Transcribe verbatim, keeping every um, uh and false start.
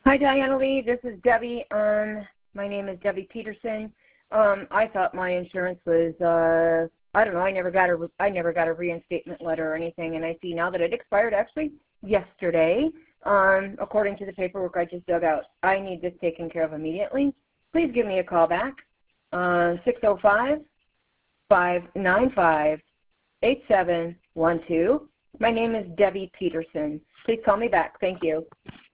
Hi, Diana Lee. This is Debbie. Um, my name is Debbie Peterson. Um, I thought my insurance was, uh, I don't know, I never got a, I never got a reinstatement letter or anything, and I see now that it expired actually yesterday, um, according to the paperwork I just dug out. I need this taken care of immediately. Please give me a call back, uh, six oh five, five nine five, eight seven one two. My name is Debbie Peterson. Please call me back. Thank you.